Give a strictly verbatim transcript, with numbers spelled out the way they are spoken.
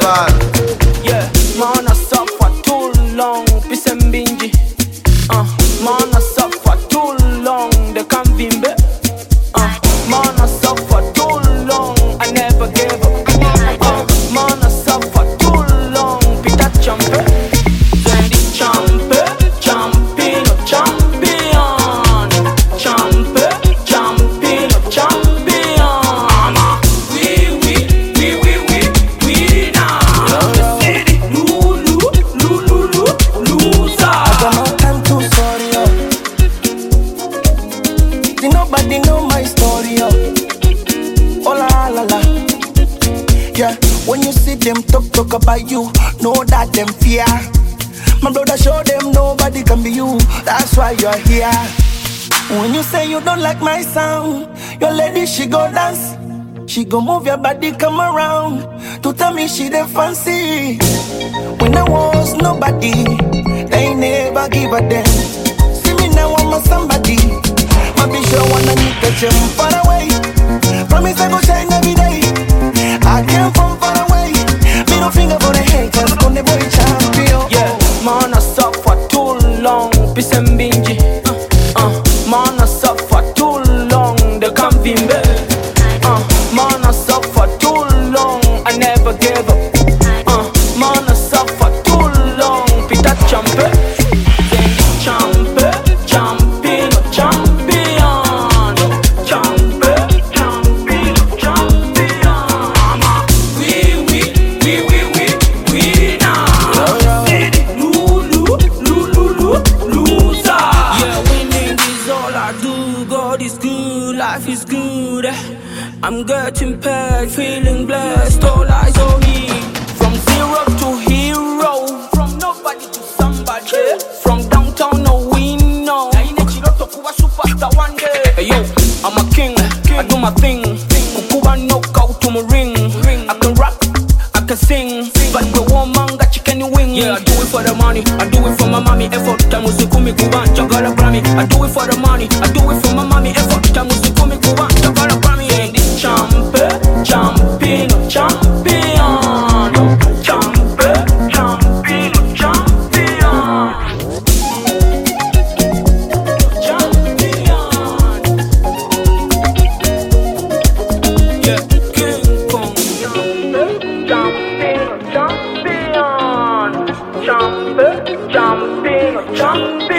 bad. Yeah, man, I suffer too long. Peace and bingy. Uh, man, I suffer too long. They can't vimbe. Uh, man, I suffer too long. I never gave up. Uh, man, I suffer too long. Peter Champe. Sandy Champe. Champion of champion. Champe. Champion of champion. We, we, we, we, we, we now. City. Lulu, Lulu, loser. I got no time to sorry, yo. Think nobody know my story, yo. Oh la la la. Yeah, when you see them talk talk about you, know that them fear. My brother show them nobody can be you. That's why you're here. When you say you don't like my sound, your lady she go dance. She go move your body, come around to tell me she the fancy. When I was nobody, they never give a damn. See me now, I'm a somebody. My bitch, I wanna meet the gym far away. Promise I go shine every day. I came from far away. Middle finger for the haters, on the boy champion. Yeah, man, I suffer too long. Peace and bingy. Uh, uh, man, I suffer too long. They can't vimbe. Uh, man, I suffer too long. I never gave up. Uh, man, I suffer too long. Peter Champe. Sandy Champe. Champion of champion. Champe. Champion of champion. We, we, we, we, we, we now. City. Lulu, Lulu, loser. Yeah, winning is all I do. God is good, life is good. I'm getting paid, feeling blessed. All eyes on me. From zero to hero, from nobody to somebody. From downtown, no we know. Superstar one day. Hey yo, I'm a king. I do my thing. Kukuba knockout to my ring. I can rap, I can sing. But the woman got chicken wing. Yeah, I do it for the money. I do it for my mommy. Effort time usikumi kuban chagala Grammy. I do it for the money. I do it for my mommy. Effort time usikumi kuban chagala Grammy. Champe, champion of champion. Champe, champion of champion. Champion. Yeah, King Kong. Champion of champion. Champe, champion of champion.